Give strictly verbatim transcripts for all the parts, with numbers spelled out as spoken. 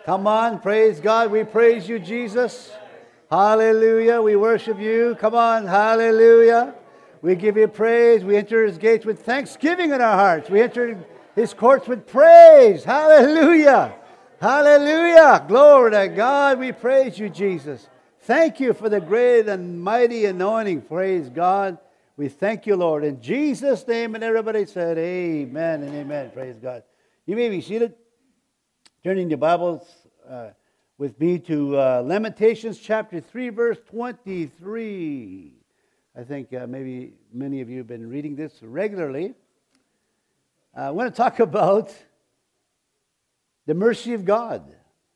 Come on, praise God. We praise you, Jesus. Hallelujah. We worship you. Come on, hallelujah. We give you praise. We enter his gates with thanksgiving in our hearts. We enter his courts with praise. Hallelujah. Hallelujah. Glory to God. We praise you, Jesus. Thank you for the great and mighty anointing. Praise God. We thank you, Lord. In Jesus' name, and everybody said amen and amen. Praise God. You may be seated. Turning your Bibles uh, with me to uh, Lamentations chapter three, verse twenty-three. I think uh, maybe many of you have been reading this regularly. Uh, I want to talk about the mercy of God.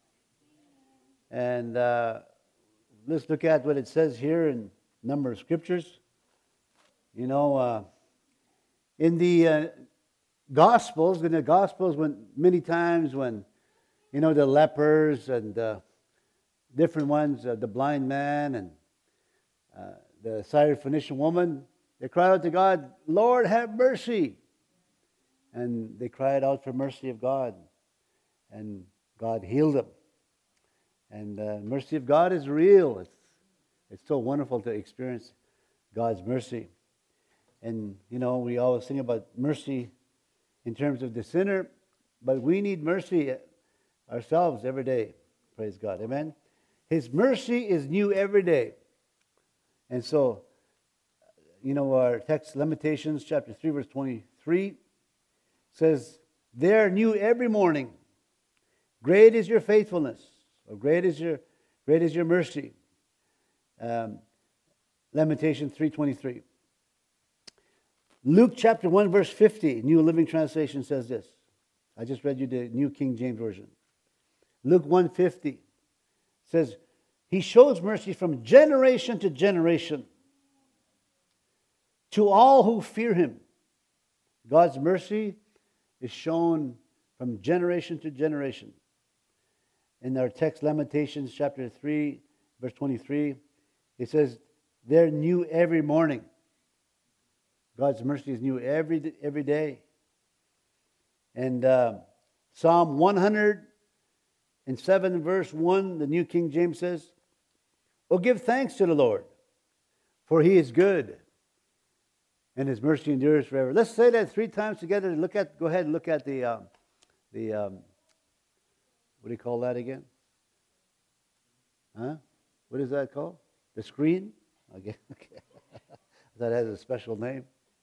And uh, let's look at what it says here in a number of scriptures. You know, uh, in the uh, Gospels, in the Gospels, when many times when You know, the lepers and uh, different ones, uh, the blind man and uh, the Syrophoenician woman, they cried out to God, Lord, have mercy. And they cried out for mercy of God. And God healed them. And the uh, mercy of God is real. It's, it's so wonderful to experience God's mercy. And, you know, we always think about mercy in terms of the sinner, but we need mercy ourselves every day. Praise God. Amen. His mercy is new every day. And so, you know, our text, Lamentations chapter three, verse twenty-three, says, they are new every morning. Great is your faithfulness, or great is your great is your mercy. Um, Lamentations three twenty-three. Luke chapter one, verse fifty, New Living Translation says this. I just read you the New King James Version. Luke one fifty says, he shows mercy from generation to generation to all who fear him. God's mercy is shown from generation to generation. In our text, Lamentations chapter three, verse twenty-three, it says, they're new every morning. God's mercy is new every, every day. And uh, Psalm one hundred seven, verse one, the New King James says, oh, give thanks to the Lord, for he is good, and his mercy endures forever. Let's say that three times together. Look at, go ahead and look at the, um, the um, what do you call that again? Huh? What is that called? The screen? Okay. Okay. That has a special name.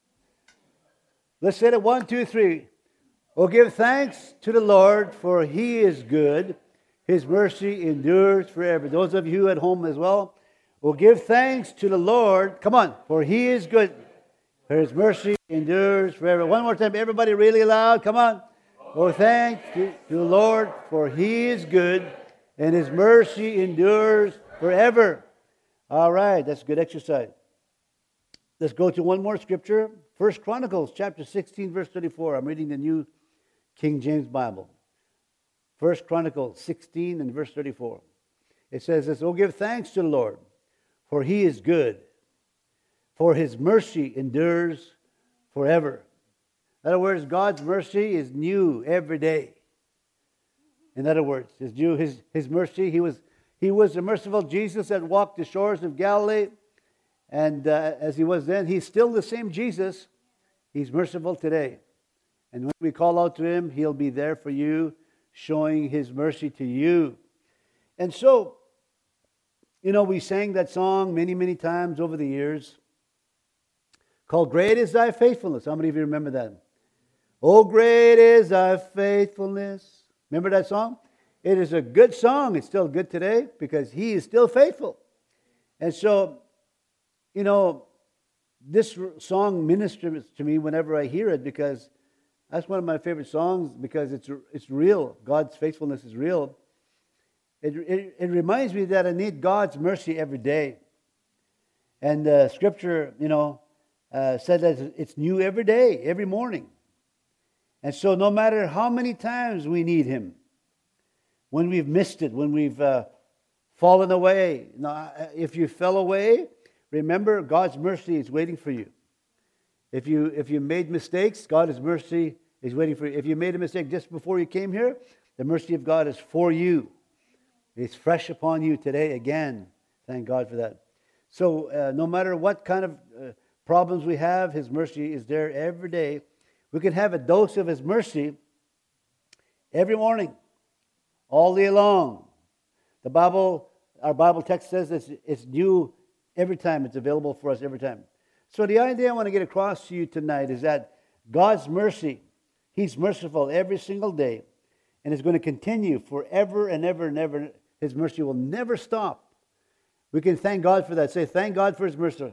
Let's say it one, two, three. Oh, give thanks to the Lord, for he is good. His mercy endures forever. Those of you at home as well, oh, give thanks to the Lord. Come on, for he is good. For his mercy endures forever. One more time, everybody really loud. Come on. Oh, thanks to, to the Lord, for he is good, and his mercy endures forever. All right, that's good exercise. Let's go to one more scripture. First Chronicles chapter sixteen, verse thirty-four. I'm reading the New King James Bible. First Chronicles sixteen and verse thirty-four. It says this, oh, give thanks to the Lord, for he is good, for his mercy endures forever. In other words, God's mercy is new every day. In other words, his new, his, his mercy, he was, he was the merciful Jesus that walked the shores of Galilee. And uh, as he was then, he's still the same Jesus. He's merciful today. And when we call out to him, he'll be there for you, showing his mercy to you. And so, you know, we sang that song many, many times over the years called Great is Thy Faithfulness. How many of you remember that? Oh, great is Thy faithfulness. Remember that song? It is a good song. It's still good today because he is still faithful. And so, you know, this song ministers to me whenever I hear it because that's one of my favorite songs because it's it's real. God's faithfulness is real. It, it, it reminds me that I need God's mercy every day. And uh, Scripture, you know, uh, said that it's new every day, every morning. And so no matter how many times we need him, when we've missed it, when we've uh, fallen away, now, if you fell away, remember God's mercy is waiting for you. If you if you made mistakes, God's mercy is waiting for you. If you made a mistake just before you came here, the mercy of God is for you. It's fresh upon you today again. Thank God for that. So uh, no matter what kind of uh, problems we have, His mercy is there every day. We can have a dose of His mercy every morning, all day long. The Bible, our Bible text says it's, it's new every time. It's available for us every time. So the idea I want to get across to you tonight is that God's mercy, He's merciful every single day, and is going to continue forever and ever and ever. His mercy will never stop. We can thank God for that. Say, thank God for His mercy.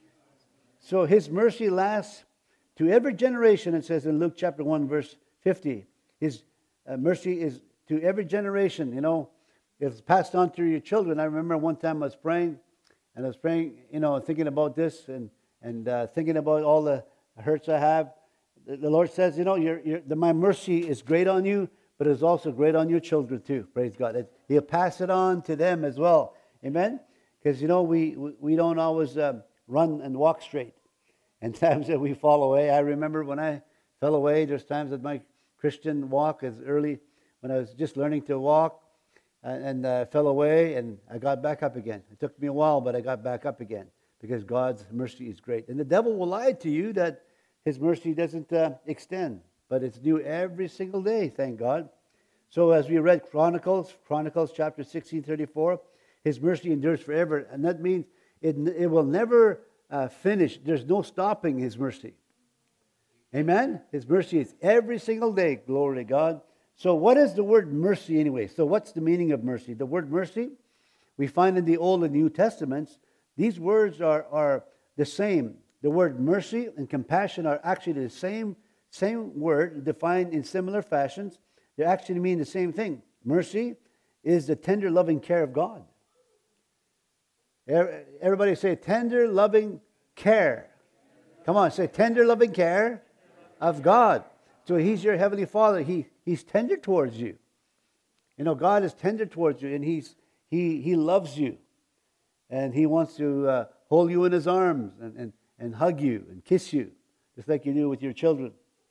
So His mercy lasts to every generation, it says in Luke chapter one, verse fifty. His uh, mercy is to every generation. You know, it's passed on through your children. I remember one time I was praying, and I was praying, you know, thinking about this and, and uh, thinking about all the hurts I have. The, the Lord says, you know, you're, you're, the, my mercy is great on you, but it's also great on your children too. Praise God. It, He'll pass it on to them as well. Amen? Because, you know, we, we, we don't always uh, run and walk straight. And times that we fall away. I remember when I fell away, there's times that my Christian walk is early, when I was just learning to walk, and, and uh, fell away, and I got back up again. It took me a while, but I got back up again, because God's mercy is great. And the devil will lie to you that His mercy doesn't uh, extend, but it's new every single day, thank God. So as we read Chronicles, Chronicles chapter sixteen, thirty-four, His mercy endures forever, and that means it, it will never uh, finish. There's no stopping His mercy. Amen? His mercy is every single day, glory to God. So what is the word mercy anyway? So what's the meaning of mercy? The word mercy, we find in the Old and New Testaments, these words are, are the same. The word mercy and compassion are actually the same, same word, defined in similar fashions. They actually mean the same thing. Mercy is the tender, loving care of God. Everybody say, tender, loving care. Come on, say, tender, loving care of God. So He's your Heavenly Father. He, he's tender towards you. You know, God is tender towards you, and He's He, he loves you. And He wants to uh, hold you in His arms and, and, and hug you and kiss you, just like you do with your children.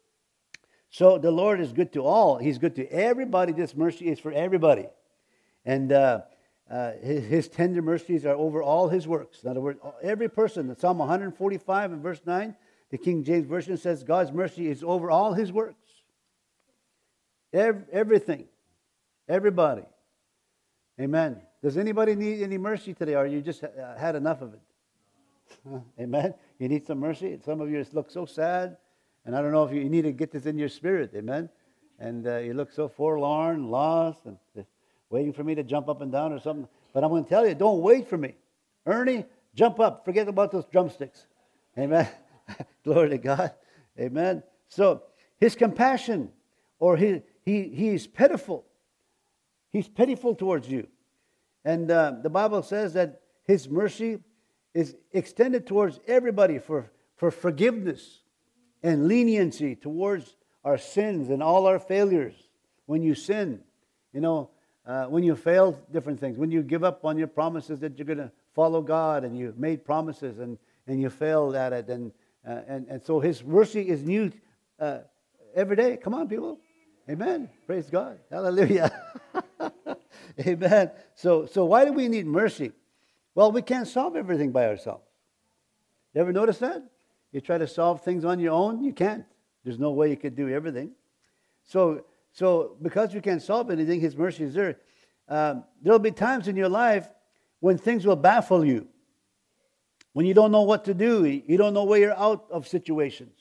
So the Lord is good to all. He's good to everybody. This mercy is for everybody. And uh, uh, his, his tender mercies are over all His works. In other words, every person, in Psalm one forty-five and verse nine, the King James Version says God's mercy is over all His works. Every, everything. Everybody. Amen. Does anybody need any mercy today, or you just uh, had enough of it? Amen. You need some mercy. Some of you look so sad, and I don't know if you, you need to get this in your spirit. Amen. And uh, you look so forlorn, lost, and uh, waiting for me to jump up and down or something. But I'm going to tell you, don't wait for me. Ernie, jump up. Forget about those drumsticks. Amen. Glory to God. Amen. So His compassion, or His, he, He's pitiful. He's pitiful towards you. And uh, the Bible says that His mercy is extended towards everybody for, for forgiveness and leniency towards our sins and all our failures. When you sin, you know, uh, when you fail different things, when you give up on your promises that you're going to follow God, and you made promises and, and you failed at it. And, uh, and, and so His mercy is new uh, every day. Come on, people. Amen. Praise God. Hallelujah. Amen. So, so why do we need mercy? Well, we can't solve everything by ourselves. You ever notice that? You try to solve things on your own, you can't. There's no way you could do everything. So, so because you can't solve anything, His mercy is there. Um, there'll be times in your life when things will baffle you, when you don't know what to do, you don't know where you're out of situations,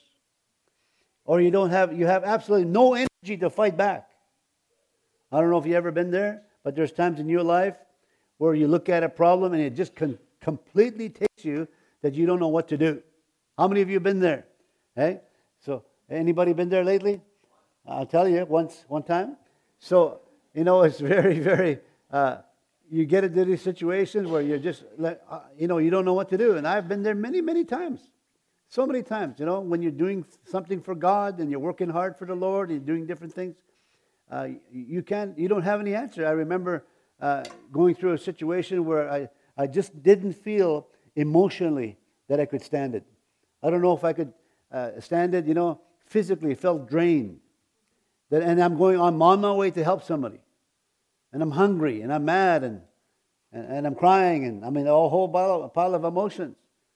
or you don't have you have absolutely no energy to fight back. I don't know if you've ever been there, but there's times in your life where you look at a problem and it just con- completely takes you that you don't know what to do. How many of you have been there? Hey, so anybody been there lately? I'll tell you, once one time. So you know, it's very, very. Uh, you get into these situations where you're just, uh, you know, you don't know what to do, and I've been there many, many times. So many times, you know, when you're doing something for God and you're working hard for the Lord and you're doing different things, uh, you can't, you don't have any answer. I remember uh, going through a situation where I, I just didn't feel emotionally that I could stand it. I don't know if I could uh, stand it, you know, physically felt drained. That, and I'm going, I'm on my way to help somebody. and I'm hungry, and I'm mad, and, and, and I'm crying, and I mean, a whole pile, pile of emotions.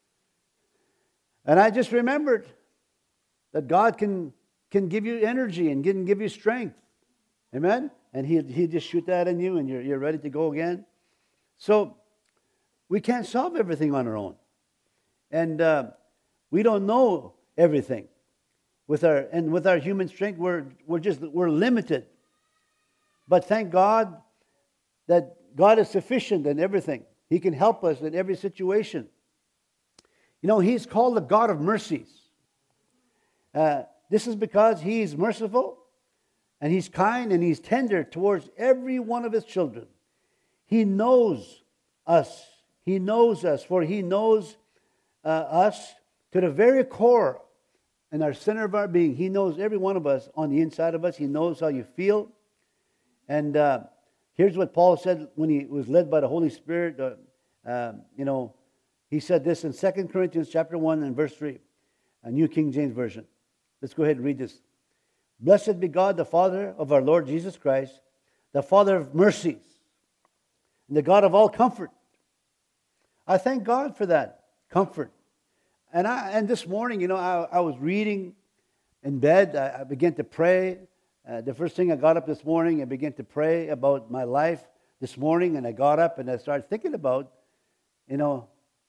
And I just remembered that God can, can give you energy and can give you strength. Amen? And he he just shoot that in you, and you're, you're ready to go again. So we can't solve everything on our own. And uh, we don't know everything. With our and with our human strength, we're we're just we're limited. But thank God that God is sufficient in everything. He can help us in every situation. You know, He's called the God of mercies. Uh, this is because He's merciful, and He's kind, and He's tender towards every one of His children. He knows us. He knows us, for He knows uh, us to the very core and our center of our being. He knows every one of us on the inside of us. He knows how you feel. And uh, here's what Paul said when he was led by the Holy Spirit. Uh, uh, you know, he said this in Second Corinthians chapter one and verse three, a New King James Version. Let's go ahead and read this. Blessed be God, the Father of our Lord Jesus Christ, the Father of mercies, and the God of all comfort. I thank God for that comfort. And I and this morning, you know, I, I was reading in bed. I, I began to pray. Uh, the first thing I got up this morning, I began to pray about my life this morning. And I got up and I started thinking about, you know,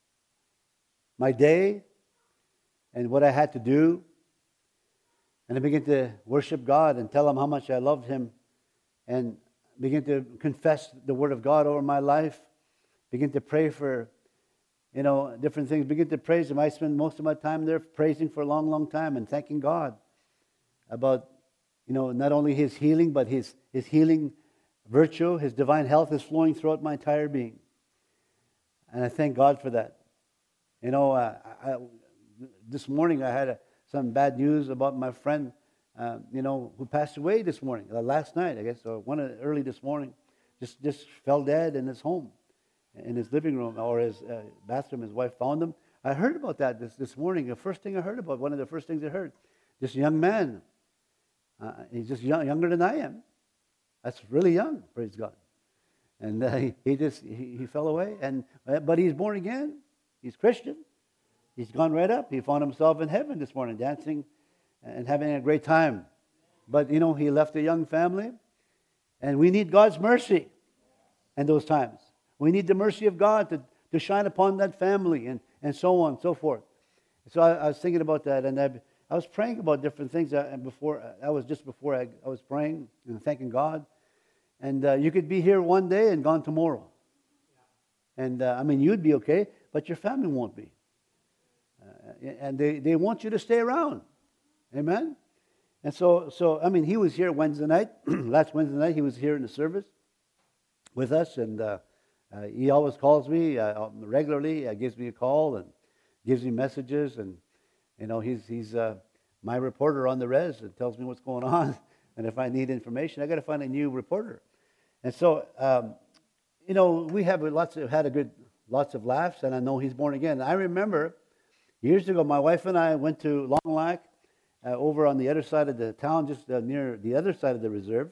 my day and what I had to do. And I began to worship God and tell Him how much I loved Him. And begin to confess the Word of God over my life. Begin to pray for, you know, different things. Begin to praise Him. I spend most of my time there praising for a long, long time and thanking God about, you know, not only His healing, but His, His healing virtue, His divine health is flowing throughout my entire being. And I thank God for that. You know, uh, I, this morning I had a, some bad news about my friend, uh, you know, who passed away this morning, uh, last night, I guess, or one of, early this morning, just, just fell dead in his home, in his living room or his uh, bathroom. His wife found him. I heard about that this, this morning. The first thing I heard about, one of the first things I heard, this young man, uh, he's just young, younger than I am. That's really young, praise God. And uh, he, he just, he, he fell away, and uh, but he's born again. He's Christian. He's gone right up. He found himself in heaven this morning, dancing and having a great time. But, you know, he left a young family, and we need God's mercy in those times. We need the mercy of God to, to shine upon that family, and, and so on and so forth. So I, I was thinking about that, and I, I was praying about different things. And before I was just before I, I was praying and thanking God. And uh, you could be here one day and gone tomorrow. And uh, I mean, you'd be okay, but your family won't be. Uh, and they, they want you to stay around. Amen? And so, so I mean, he was here Wednesday night. Last Wednesday night, he was here in the service with us. And uh, uh, he always calls me uh, regularly. Uh, gives me a call and gives me messages. And, you know, he's he's uh, my reporter on the res and tells me what's going on. And if I need information, I got to find a new reporter. And so, um, you know, we have lots of, had a good, lots of laughs, and I know he's born again. I remember years ago, my wife and I went to Long Lac, uh, over on the other side of the town, just uh, near the other side of the reserve.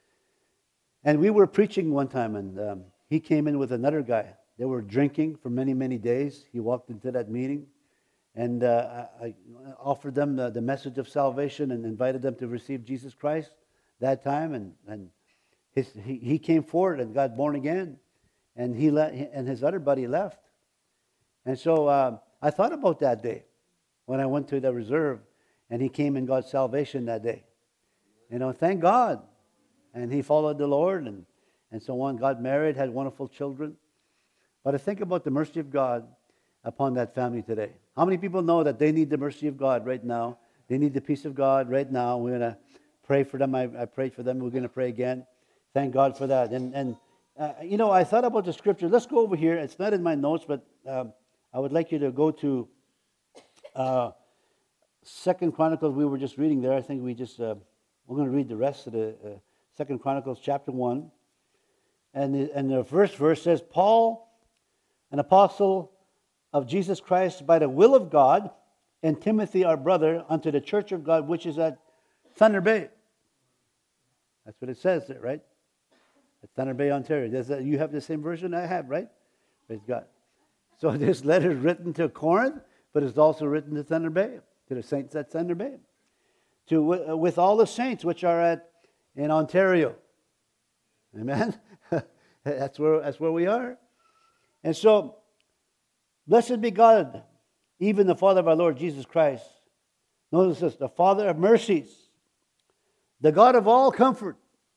And we were preaching one time, and um, he came in with another guy. They were drinking for many, many days. He walked into that meeting, and uh, I, I offered them the, the message of salvation and invited them to receive Jesus Christ that time. And, and his, he, he came forward and got born again, and he let, and his other buddy left. And so uh, I thought about that day when I went to the reserve, and he came and got salvation that day. You know, thank God. And he followed the Lord, and, and so on, got married, had wonderful children. But I think about the mercy of God upon that family today. How many people know that they need the mercy of God right now? They need the peace of God right now. We're going to pray for them. I, I prayed for them. We're going to pray again. Thank God for that. And, and uh, you know, I thought about the scripture. Let's go over here. It's not in my notes, but um, I would like you to go to uh, Second Chronicles. We were just reading there. I think we just, uh, we're going to read the rest of the uh, Second Chronicles chapter one. And the, and the first verse says, Paul, an apostle of Jesus Christ by the will of God, and Timothy our brother, unto the church of God which is at Thunder Bay. That's what it says there, right? At Thunder Bay, Ontario. Does that, you have the same version I have, right? Praise God. So this letter is written to Corinth, but it's also written to Thunder Bay, to the saints at Thunder Bay, to with all the saints which are at in Ontario. Amen. That's where that's where we are. And so, blessed be God, even the Father of our Lord Jesus Christ. Notice this: the Father of mercies, the God of all comfort,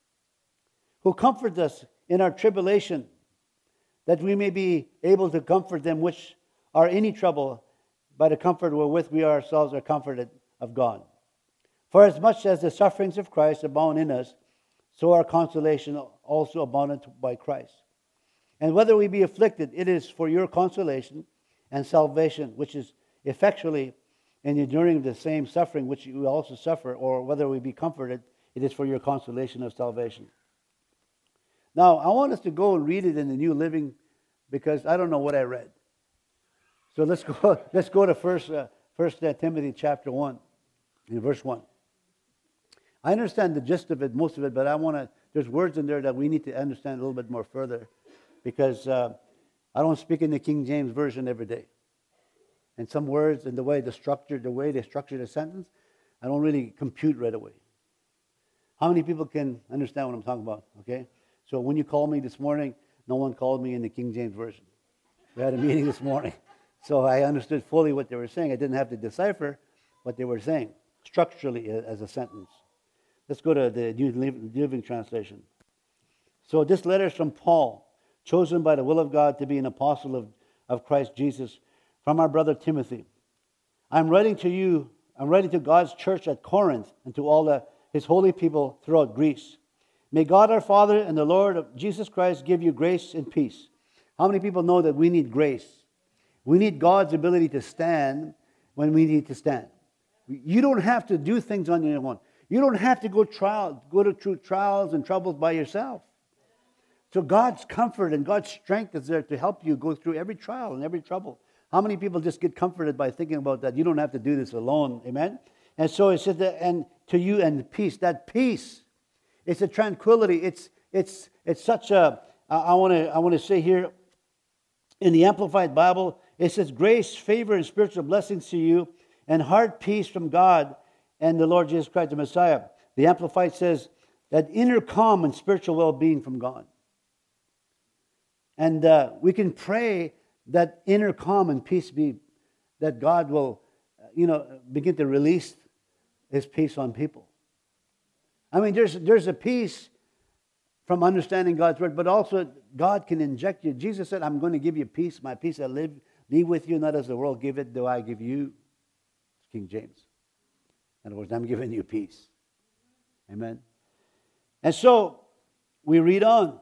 who comforts us in our tribulation, that we may be able to comfort them which are in any trouble by the comfort wherewith we ourselves are comforted of God. For as much as the sufferings of Christ abound in us, so our consolation also aboundeth by Christ. And whether we be afflicted, it is for your consolation and salvation, which is effectually in enduring the same suffering which you also suffer, or whether we be comforted, it is for your consolation of salvation. Now, I want us to go and read it in the New Living, because I don't know what I read. So let's go. Let's go to First, uh, First uh, Timothy chapter one, in verse one. I understand the gist of it, most of it, but I want to. There's words in there that we need to understand a little bit more further, because uh, I don't speak in the King James version every day, and some words and the way the structure, the way they structure the sentence, I don't really compute right away. How many people can understand what I'm talking about? Okay. So when you called me this morning, no one called me in the King James Version. We had a meeting this morning. So I understood fully what they were saying. I didn't have to decipher what they were saying structurally as a sentence. Let's go to the New Living Translation. So this letter is from Paul, chosen by the will of God to be an apostle of, of Christ Jesus, from our brother Timothy. I'm writing to you, I'm writing to God's church at Corinth and to all the, his holy people throughout Greece. May God our Father and the Lord of Jesus Christ give you grace and peace. How many people know that we need grace? We need God's ability to stand when we need to stand. You don't have to do things on your own. You don't have to go trial, go to through trials and troubles by yourself. So God's comfort and God's strength is there to help you go through every trial and every trouble. How many people just get comforted by thinking about that? You don't have to do this alone. Amen? And so it says that, and to you and peace. That peace, it's a tranquility. It's it's it's such a. I want to I want to say here, in the Amplified Bible, it says grace, favor, and spiritual blessings to you, and heart peace from God and the Lord Jesus Christ, the Messiah. The Amplified says that inner calm and spiritual well-being from God. And uh, we can pray that inner calm and peace be, that God will, you know, begin to release His peace on people. I mean, there's there's a peace from understanding God's word, but also God can inject you. Jesus said, I'm going to give you peace. My peace I live, be with you, not as the world give it, do I give you. It's King James. In other words, I'm giving you peace. Amen. And so, we read on.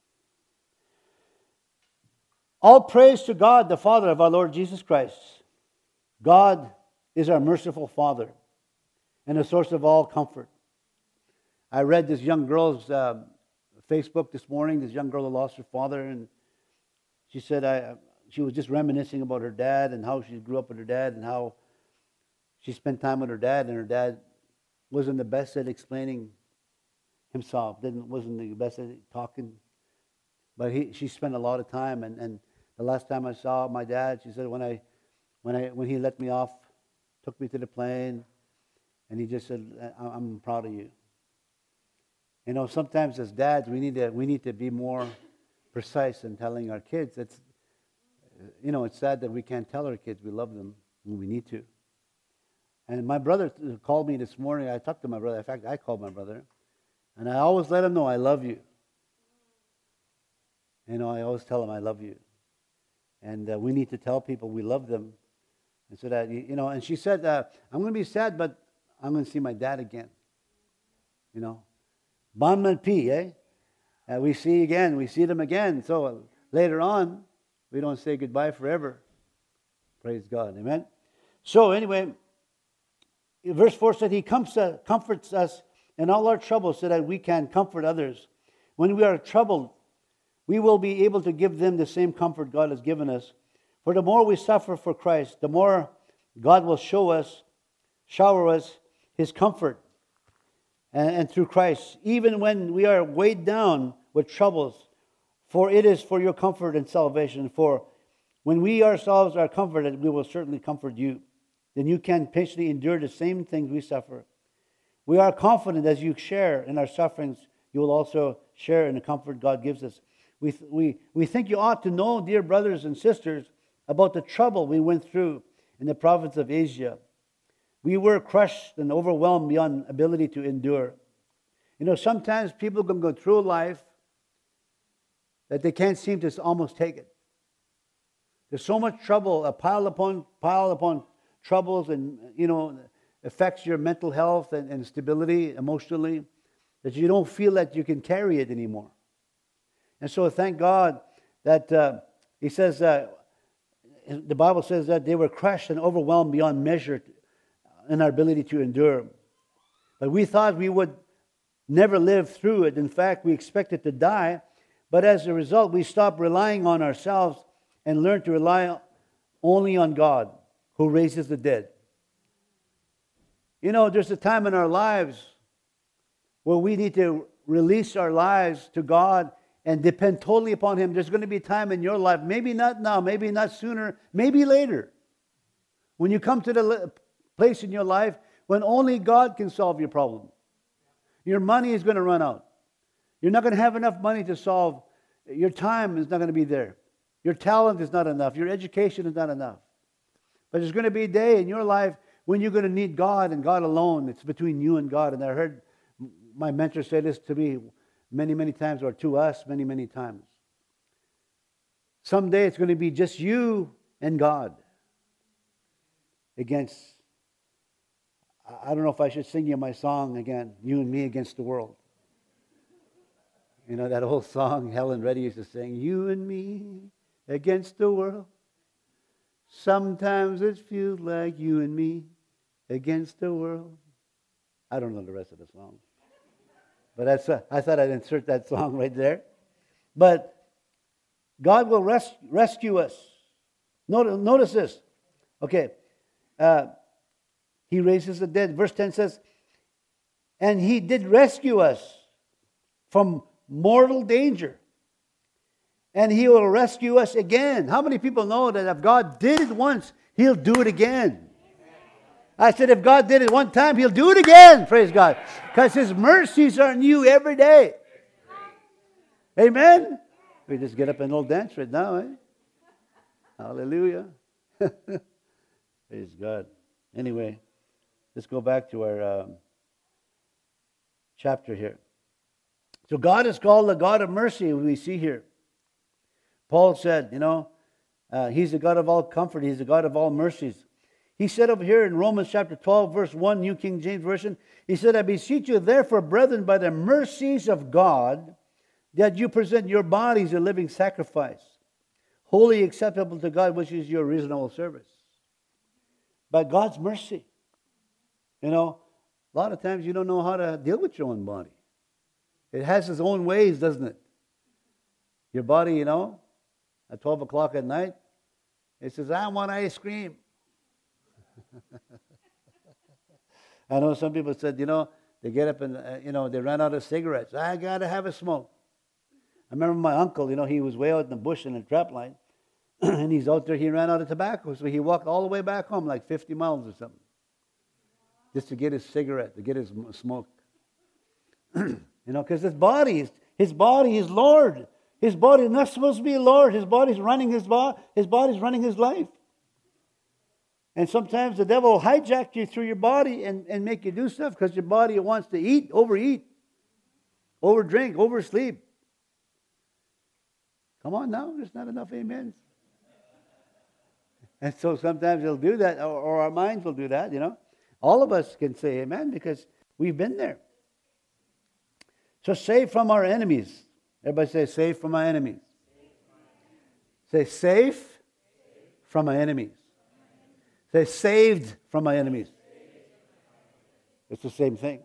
All praise to God, the Father of our Lord Jesus Christ. God is our merciful Father and the source of all comfort. I read this young girl's uh, Facebook this morning, this young girl who lost her father, and she said I, she was just reminiscing about her dad and how she grew up with her dad and how she spent time with her dad, and her dad wasn't the best at explaining himself, didn't wasn't the best at talking, but he she spent a lot of time. And, and the last time I saw my dad, she said when I when I when he let me off, took me to the plane, and he just said, I'm proud of you. You know, sometimes as dads, we need to we need to be more precise in telling our kids. It's, you know, it's sad that we can't tell our kids we love them when we need to. And my brother called me this morning. I talked to my brother. In fact, I called my brother, and I always let him know I love you. You know, I always tell him I love you, and uh, we need to tell people we love them, and so that you know. And she said, uh, "I'm going to be sad, but I'm going to see my dad again." You know. Bon P, eh? Uh, we see again, we see them again. So uh, later on, we don't say goodbye forever. Praise God, amen? So anyway, verse four said, He comforts us in all our troubles so that we can comfort others. When we are troubled, we will be able to give them the same comfort God has given us. For the more we suffer for Christ, the more God will show us, shower us His comfort. And, and through Christ, even when we are weighed down with troubles, for it is for your comfort and salvation. For when we ourselves are comforted, we will certainly comfort you. Then you can patiently endure the same things we suffer. We are confident as you share in our sufferings, you will also share in the comfort God gives us. We, th- we, we think you ought to know, dear brothers and sisters, about the trouble we went through in the province of Asia. We were crushed and overwhelmed beyond ability to endure. You know, sometimes people can go through life that they can't seem to almost take it. There's so much trouble, a pile upon pile upon troubles, and, you know, affects your mental health and, and stability emotionally, that you don't feel that you can carry it anymore. And so thank God that uh, he says, uh, the Bible says that they were crushed and overwhelmed beyond measure in our ability to endure. But we thought we would never live through it. In fact, we expected to die. But as a result, we stopped relying on ourselves and learned to rely only on God, who raises the dead. You know, there's a time in our lives where we need to release our lives to God and depend totally upon Him. There's going to be a time in your life, maybe not now, maybe not sooner, maybe later, when you come to the place in your life when only God can solve your problem. Your money is going to run out. You're not going to have enough money to solve. Your time is not going to be there. Your talent is not enough. Your education is not enough. But there's going to be a day in your life when you're going to need God and God alone. It's between you and God. And I heard my mentor say this to me many, many times, or to us many, many times. Someday it's going to be just you and God against, I don't know if I should sing you my song again, You and Me Against the World. You know, that old song Helen Reddy used to sing, You and Me Against the World. Sometimes it feels like you and me against the world. I don't know the rest of the song. But that's, uh, I thought I'd insert that song right there. But God will res- rescue us. Notice, notice this. Okay. Uh, he raises the dead. Verse ten says, and He did rescue us from mortal danger. And He will rescue us again. How many people know that if God did it once, He'll do it again? I said, if God did it one time, He'll do it again. Praise God. Because His mercies are new every day. Amen? We just get up and old dance right now, eh? Hallelujah. Praise God. Anyway, let's go back to our um, chapter here. So God is called the God of mercy, we see here. Paul said, you know, uh, He's the God of all comfort. He's the God of all mercies. He said over here in Romans chapter twelve, verse one, New King James Version, he said, I beseech you therefore, brethren, by the mercies of God, that you present your bodies a living sacrifice, wholly acceptable to God, which is your reasonable service. By God's mercy. You know, a lot of times you don't know how to deal with your own body. It has its own ways, doesn't it? Your body, you know, at twelve o'clock at night, it says, I want ice cream. I know some people said, you know, they get up and, uh, you know, they ran out of cigarettes. I got to have a smoke. I remember my uncle, you know, he was way out in the bush in a trap line. And he's out there, he ran out of tobacco. So he walked all the way back home, like fifty miles or something, just to get his cigarette, to get his smoke. You know, because his body, is, his body is Lord. His body is not supposed to be Lord. His body's running his body. His body's running his life. And sometimes the devil will hijack you through your body and, and make you do stuff because your body wants to eat, overeat, overdrink, oversleep. Come on now, there's not enough amens. And so sometimes he'll do that, or, or our minds will do that, you know. All of us can say amen because we've been there. So save from our enemies. Everybody say, save from my enemies. Say, safe from my enemies. Say, saved from my enemies. It's the same thing.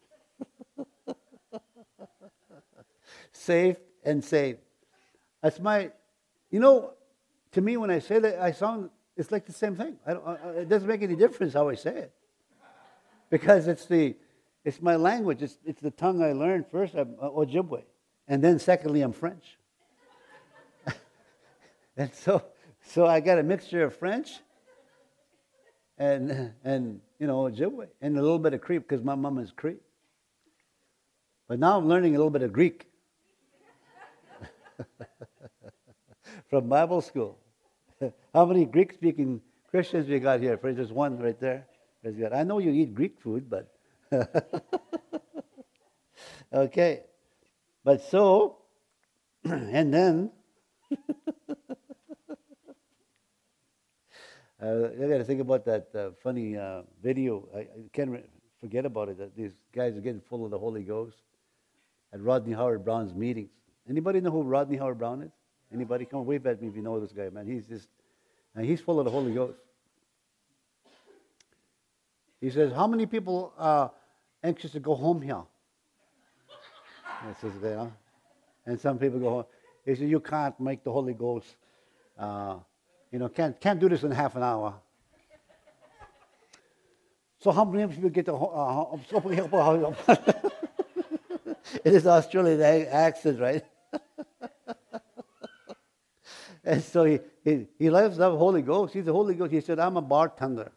Saved and saved. That's my, you know, to me when I say that, I sound, it's like the same thing. I don't, I, it doesn't make any difference how I say it. Because it's the, it's my language. It's, it's the tongue I learned first, uh, Ojibwe. And then secondly, I'm French. And so so I got a mixture of French and, and you know, Ojibwe, and a little bit of Cree, because my mom is Cree. But now I'm learning a little bit of Greek from Bible school. How many Greek-speaking Christians we got here? There's one right there. I know you eat Greek food, but... Okay. But so, and then... Uh, I got to think about that uh, funny uh, video. I, I can't re- forget about it. That these guys are getting full of the Holy Ghost at Rodney Howard Brown's meetings. Anybody know who Rodney Howard Brown is? Anybody? Come on, wave at me if you know this guy, man. He's just, and he's full of the Holy Ghost. He says, "How many people are anxious to go home here?" And, says, you know, and some people go home. He says, "You can't make the Holy Ghost." Uh, You know, can't can't do this in half an hour. So how many people get the? Uh, it is Australian accent, right? And so he, he he loves the Holy Ghost. He's the Holy Ghost. He said, "I'm a bartender.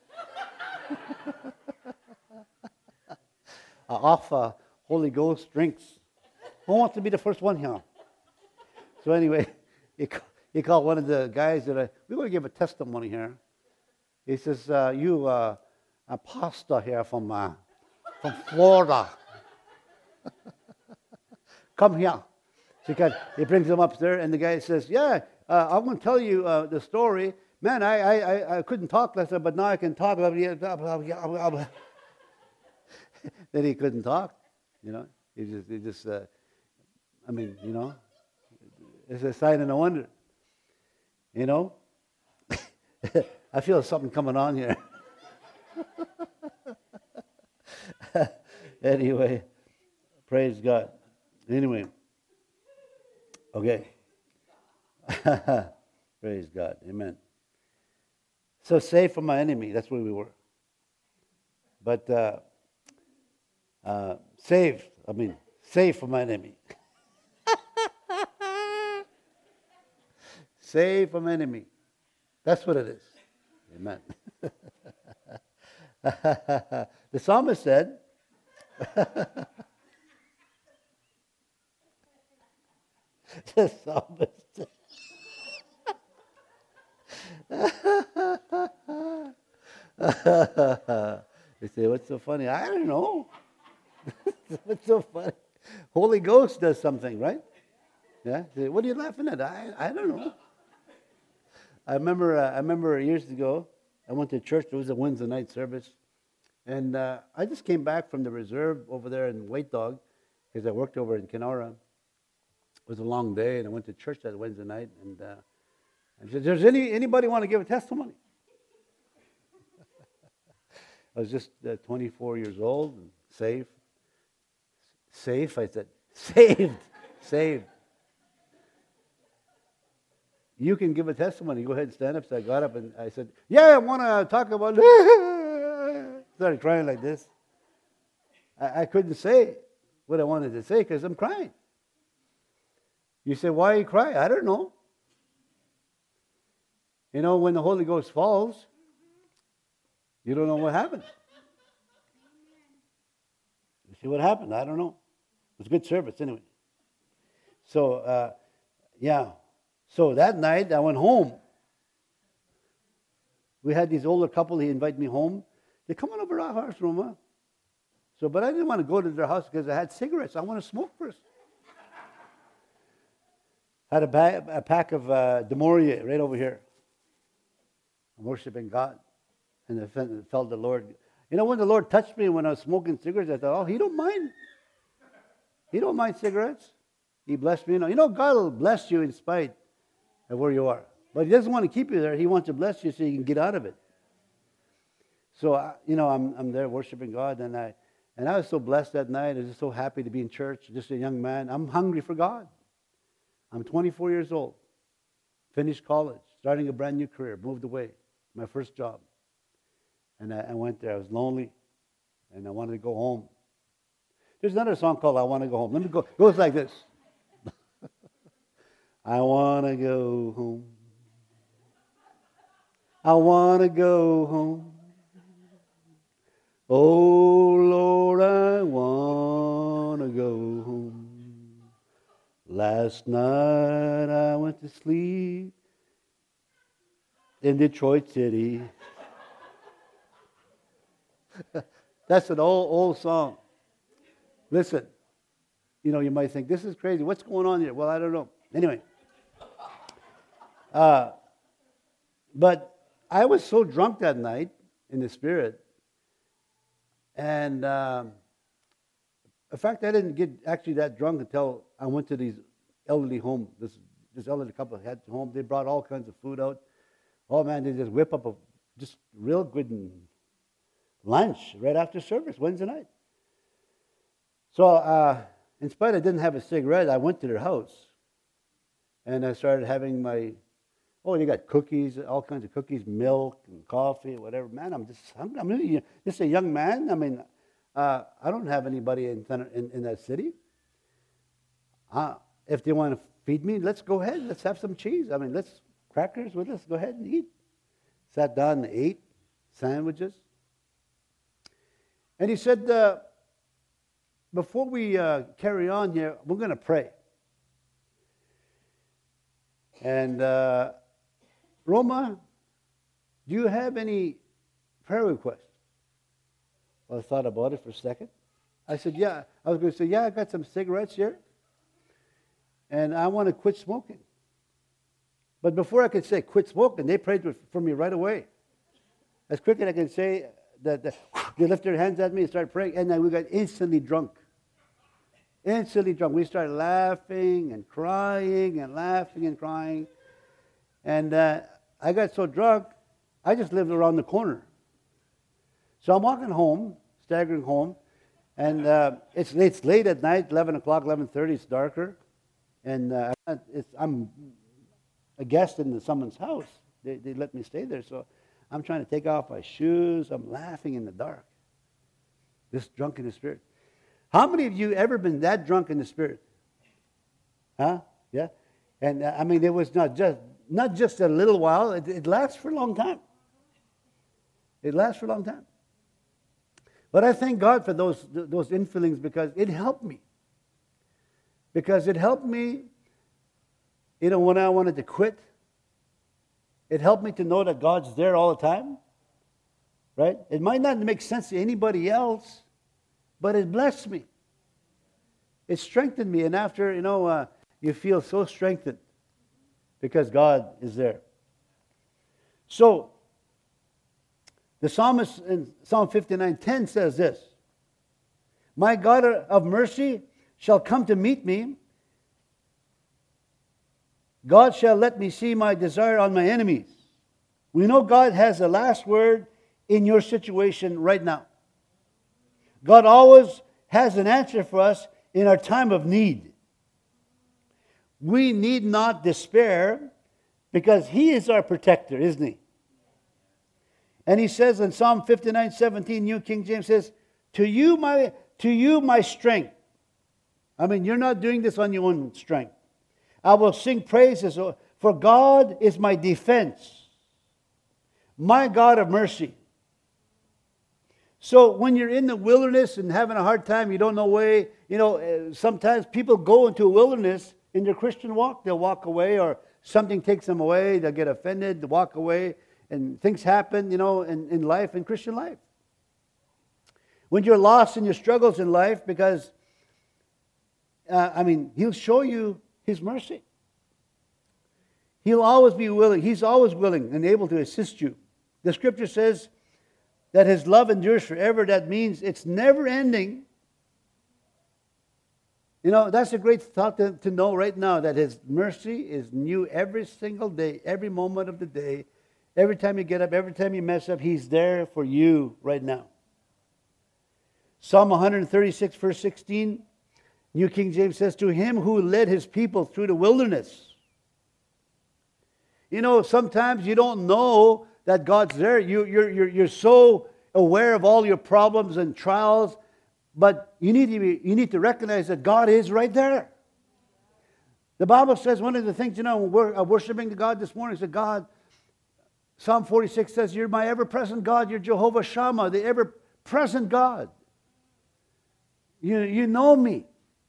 I offer Holy Ghost drinks. Who wants to be the first one here?" So anyway, he. He called one of the guys that I, we're going to give a testimony here. He says, uh, you uh, a pastor here from uh, from Florida. Come here. So he, got, he brings him upstairs, and the guy says, yeah, uh, I'm going to tell you uh, the story. Man, I, I, I couldn't talk last time, but now I can talk. Then he couldn't talk, you know. He just, he just uh, I mean, you know, it's a sign of no wonder. You know, I feel something coming on here. Anyway, praise God. Anyway, okay. Praise God. Amen. So saved from my enemy. That's where we were. But uh, uh, saved, I mean, saved from my enemy. Saved from enemy. That's what it is. Amen. The psalmist said, the psalmist said, you say, what's so funny? I don't know. What's so funny? Holy Ghost does something, right? Yeah. Say, what are you laughing at? I I don't know. I remember, uh, I remember years ago, I went to church. There was a Wednesday night service. And uh, I just came back from the reserve over there in White Dog, because I worked over in Kenora. It was a long day, and I went to church that Wednesday night. And uh, I said, does any, anybody want to give a testimony? I was just uh, twenty-four years old, and safe. Safe, I said, saved, saved. You can give a testimony. Go ahead and stand up. So I got up and I said, yeah, I want to talk about... Started crying like this. I, I couldn't say what I wanted to say because I'm crying. You say, why are you crying? I don't know. You know, when the Holy Ghost falls, you don't know what happens. You see what happened? I don't know. It was a good service anyway. So, uh, yeah. So that night, I went home. We had this older couple, he invited me home. They come on over to our house room, huh? So, but I didn't want to go to their house because I had cigarettes. I want to smoke first. Had a, ba- a pack of uh, De Maurier right over here. I'm worshiping God. And I felt the Lord. You know, when the Lord touched me when I was smoking cigarettes, I thought, oh, he don't mind. He don't mind cigarettes. He blessed me. You know, you know God will bless you in spite of where you are. But he doesn't want to keep you there. He wants to bless you so you can get out of it. So, uh, you know, I'm I'm there worshiping God, and I and I was so blessed that night. I was just so happy to be in church, just a young man. I'm hungry for God. I'm twenty-four years old, finished college, starting a brand new career, moved away, my first job. And I, I went there. I was lonely, and I wanted to go home. There's another song called I Want to Go Home. Let me go. It goes like this. I want to go home. I want to go home. Oh, Lord, I want to go home. Last night I went to sleep in Detroit City. That's an old, old song. Listen, you know, you might think, this is crazy. What's going on here? Well, I don't know. Anyway. Uh, but I was so drunk that night in the Spirit. And um, in fact, I didn't get actually that drunk until I went to these elderly home. This this elderly couple had home. They brought all kinds of food out. Oh man, they just whip up a just real good lunch right after service Wednesday night. So uh, in spite I didn't have a cigarette, I went to their house, and I started having my oh, they got cookies, all kinds of cookies, milk and coffee, whatever. Man, I'm just I'm, I'm really just a young man. I mean, uh, I don't have anybody in in, in that city. Uh, if they want to feed me, let's go ahead. Let's have some cheese. I mean, let's crackers with us. Go ahead and eat. Sat down and ate sandwiches. And he said, uh, before we uh, carry on here, we're going to pray. And uh, Roma, do you have any prayer requests? Well, I thought about it for a second. I said, yeah. I was going to say, yeah, I got some cigarettes here. And I want to quit smoking. But before I could say quit smoking, they prayed for me right away. As quick as I could say, that, that they lifted their hands at me and started praying. And then we got instantly drunk. Instantly drunk. We started laughing and crying and laughing and crying. And uh, I got so drunk, I just lived around the corner. So I'm walking home, staggering home, and uh, it's it's late at night, eleven o'clock, eleven thirty, it's darker. And uh, it's, I'm a guest in someone's house. They, they let me stay there, so I'm trying to take off my shoes. I'm laughing in the dark. Just drunk in the Spirit. How many of you ever been that drunk in the Spirit? Huh? Yeah? And uh, I mean, it was not just not just a little while. It, it lasts for a long time. It lasts for a long time. But I thank God for those those infillings because it helped me. Because it helped me, you know, when I wanted to quit. It helped me to know that God's there all the time. Right? It might not make sense to anybody else, but it blessed me. It strengthened me. And after, you know, uh, you feel so strengthened because God is there. So, the psalmist in Psalm fifty-nine ten says this, "My God of mercy shall come to meet me. God shall let me see my desire on my enemies." We know God has the last word in your situation right now. God always has an answer for us in our time of need. We need not despair because He is our protector, isn't He? And He says in Psalm fifty-nine seventeen, New King James says, To you my to you my strength. I mean, you're not doing this on your own strength. I will sing praises, for God is my defense, my God of mercy. So when you're in the wilderness and having a hard time, you don't know way, you know, sometimes people go into a wilderness in their Christian walk. They'll walk away or something takes them away. They'll get offended, they walk away, and things happen, you know, in, in life, in Christian life. When you're lost in your struggles in life, because, uh, I mean, He'll show you His mercy. He'll always be willing. He's always willing and able to assist you. The Scripture says that His love endures forever. That means it's never ending. You know, that's a great thought to, to know right now, that His mercy is new every single day, every moment of the day. Every time you get up, every time you mess up, He's there for you right now. Psalm one thirty-six, verse sixteen, New King James says, To Him who led His people through the wilderness. You know, sometimes you don't know that God's there. You, you're, you're, you're so aware of all your problems and trials, but you need to be, you need to recognize that God is right there. The Bible says one of the things, you know, we're uh, worshiping God this morning, said, God, Psalm forty-six says, you're my ever-present God, you're Jehovah Shammah, the ever-present God. You, you know me.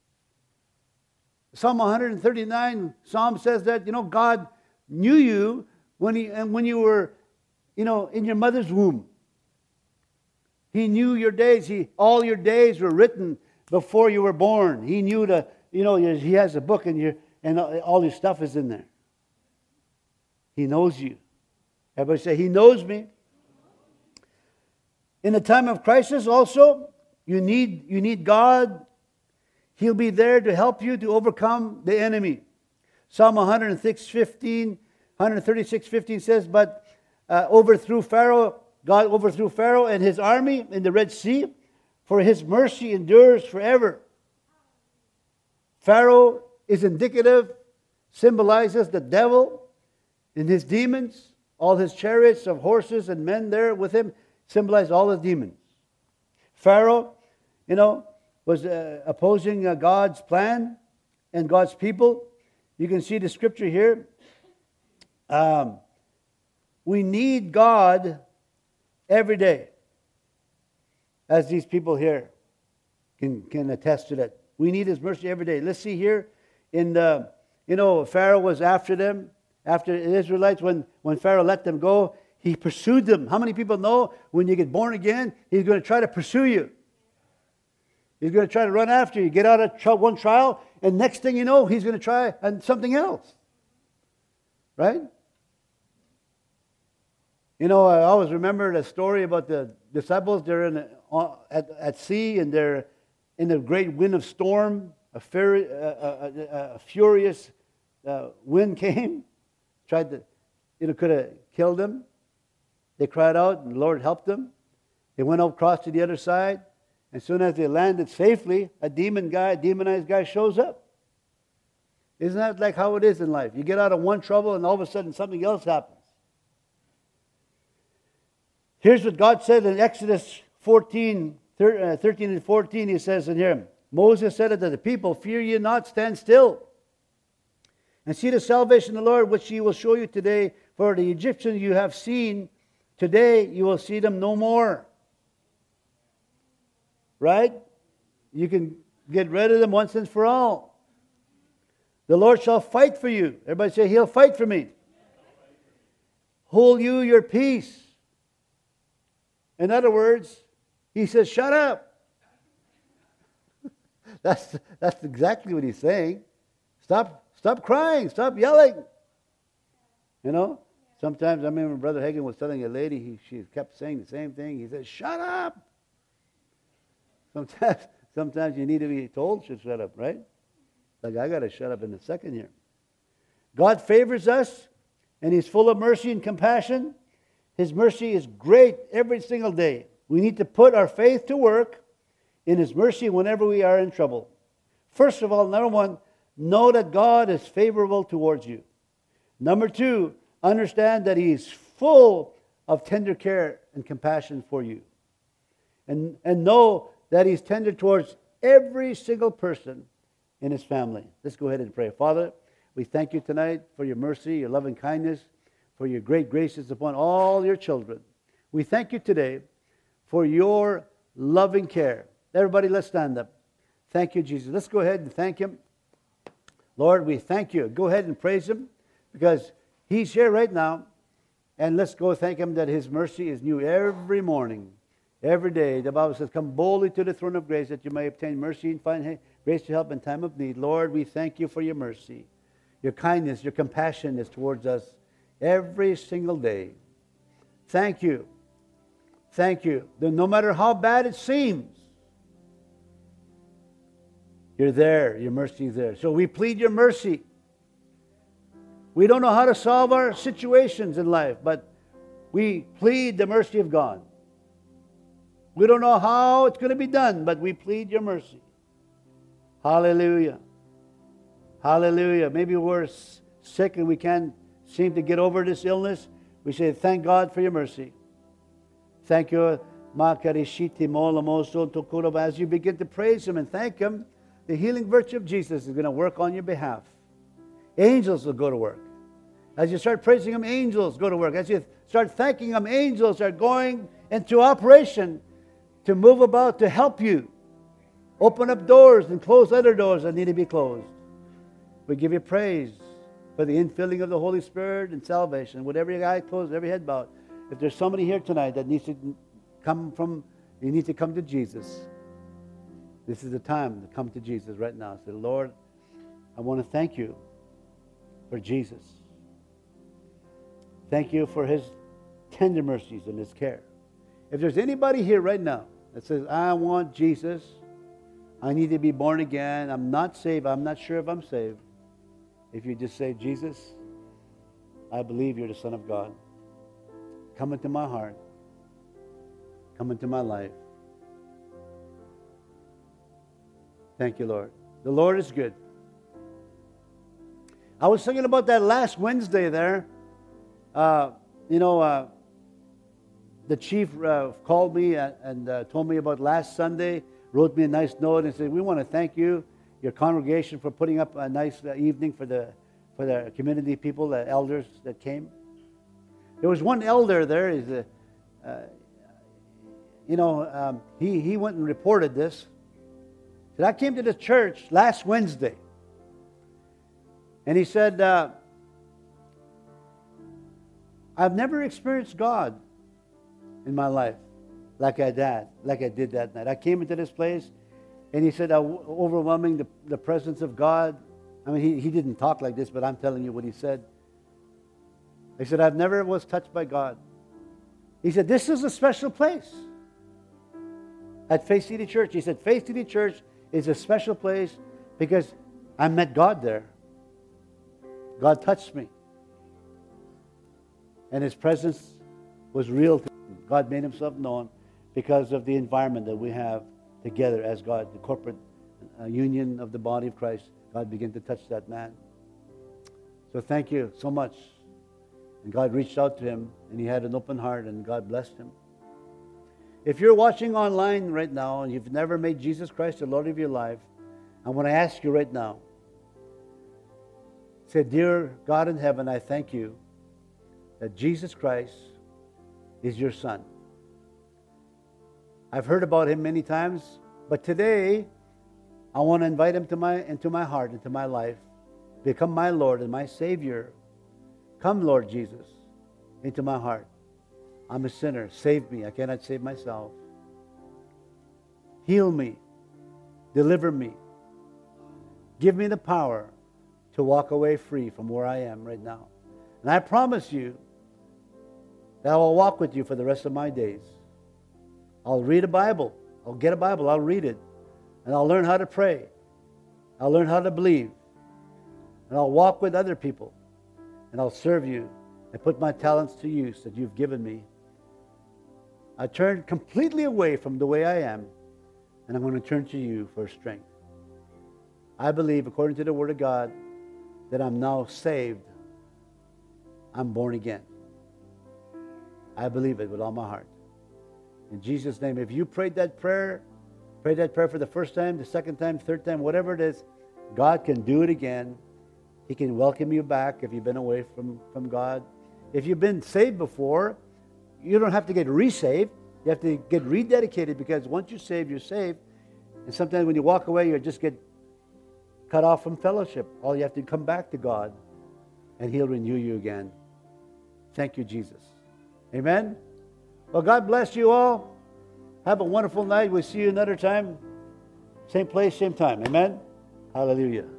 Psalm one thirty-nine, Psalm says that, you know, God knew you when he and when you were, you know, in your mother's womb. He knew your days. He all your days were written before you were born. He knew the, you know, he has a book and you and all your stuff is in there. He knows you. Everybody say, He knows me. In a time of crisis also, you need you need God. He'll be there to help you to overcome the enemy. Psalm one thirty-six fifteen says, but uh, overthrew Pharaoh, God overthrew Pharaoh and his army in the Red Sea, for his mercy endures forever. Pharaoh is indicative, symbolizes the devil and his demons. All his chariots of horses and men there with him symbolize all his demons. Pharaoh, you know, was uh, opposing uh, God's plan and God's people. You can see the scripture here. Um, we need God every day, as these people here can, can attest to that. We need His mercy every day. Let's see here in the, you know, Pharaoh was after them, after the Israelites, when, when Pharaoh let them go, he pursued them. How many people know when you get born again, he's going to try to pursue you? He's going to try to run after you. Get out of one trial, and next thing you know, he's going to try and something else. Right? You know, I always remember the story about the disciples. They're in a, at, at sea, and they're in a great wind of storm. A, furi- a, a, a furious uh, wind came, tried to, you know, could have killed them. They cried out, and the Lord helped them. They went across to the other side. As soon as they landed safely, a demon guy, a demonized guy shows up. Isn't that like how it is in life? You get out of one trouble and all of a sudden something else happens. Here's what God said in Exodus fourteen, thirteen and fourteen. He says in here, Moses said unto the people, fear ye not, stand still, and see the salvation of the Lord, which He will show you today. For the Egyptians you have seen, today you will see them no more. Right? You can get rid of them once and for all. The Lord shall fight for you. Everybody say, He'll fight for me. Hold you your peace. In other words, He says, shut up. that's, that's exactly what He's saying. Stop, stop crying. Stop yelling. You know? Sometimes, I remember Brother Hagin was telling a lady, he, she kept saying the same thing. He said, shut up. Sometimes, sometimes you need to be told to shut up, right? Like I got to shut up in a second here. God favors us, and He's full of mercy and compassion. His mercy is great every single day. We need to put our faith to work in His mercy whenever we are in trouble. First of all, number one, know that God is favorable towards you. Number two, understand that He is full of tender care and compassion for you. And, and know that He's tender towards every single person in His family. Let's go ahead and pray. Father, we thank You tonight for Your mercy, Your loving kindness, for Your great graces upon all Your children. We thank You today for Your loving care. Everybody, let's stand up. Thank You, Jesus. Let's go ahead and thank Him. Lord, we thank You. Go ahead and praise Him, because He's here right now. And let's go thank Him that His mercy is new every morning. Every day, the Bible says, come boldly to the throne of grace that you may obtain mercy and find grace to help in time of need. Lord, we thank You for Your mercy. Your kindness, Your compassion is towards us every single day. Thank You. Thank You. That no matter how bad it seems, You're there. Your mercy is there. So we plead Your mercy. We don't know how to solve our situations in life, but we plead the mercy of God. We don't know how it's going to be done, but we plead Your mercy. Hallelujah. Hallelujah. Maybe we're sick and we can't seem to get over this illness. We say, thank God for Your mercy. Thank You. As you begin to praise Him and thank Him, the healing virtue of Jesus is going to work on your behalf. angels will go to work. As you start praising Him, angels go to work. As you start thanking Him, angels are going into operation to move about to help you. Open up doors and close other doors that need to be closed. We give you praise for the infilling of the Holy Spirit and salvation. With every eye closed, every head bowed. If there's somebody here tonight that needs to come from, you need to come to Jesus. This is the time to come to Jesus right now. Say, Lord, I want to thank you for Jesus. Thank you for His tender mercies and His care. If there's anybody here right now that says, I want Jesus, I need to be born again, I'm not saved, I'm not sure if I'm saved. If you just say, Jesus, I believe you're the Son of God. Come into my heart. Come into my life. Thank you, Lord. The Lord is good. I was thinking about that last Wednesday there. Uh, you know, uh, the chief uh, called me and, and uh, told me about last Sunday, wrote me a nice note and said, we want to thank you, your congregation, for putting up a nice uh, evening for the for the community people, the elders that came. There was one elder there. He's a, uh, you know, um, he, he went and reported this. He said, I came to the church last Wednesday. And he said, uh, I've never experienced God in my life like I did, like I did that night. I came into this place, and he said, uh, overwhelming the, the presence of God. I mean, he, he didn't talk like this, but I'm telling you what he said. He said, I've never was touched by God. He said, this is a special place at Faith City Church. He said, Faith City Church is a special place because I met God there. God touched me. And His presence was real to me. God made Himself known because of the environment that we have together as God, the corporate uh, union of the body of Christ. God began to touch that man. So thank you so much. And God reached out to him, and he had an open heart, and God blessed him. If you're watching online right now, and you've never made Jesus Christ the Lord of your life, I want to ask you right now, say, dear God in heaven, I thank you that Jesus Christ is your Son. I've heard about Him many times, but today I want to invite Him to my, into my heart, into my life, become my Lord and my Savior. Come, Lord Jesus, into my heart. I'm a sinner. Save me. I cannot save myself. Heal me. Deliver me. Give me the power to walk away free from where I am right now. And I promise you that I will walk with you for the rest of my days. I'll read a Bible. I'll get a Bible. I'll read it. And I'll learn how to pray. I'll learn how to believe. And I'll walk with other people. And I'll serve you and put my talents to use that you've given me. I turn completely away from the way I am, and I'm going to turn to you for strength. I believe, according to the Word of God, that I'm now saved. I'm born again. I believe it with all my heart. In Jesus' name, if you prayed that prayer, prayed that prayer for the first time, the second time, third time, whatever it is, God can do it again. He can welcome you back if you've been away from, from God. If you've been saved before, you don't have to get resaved. You have to get rededicated, because once you're saved, you're saved. And sometimes when you walk away, you just get cut off from fellowship. All you have to come back to God, and He'll renew you again. Thank you, Jesus. Amen? Well, God bless you all. Have a wonderful night. We'll see you another time. Same place, same time. Amen? Hallelujah.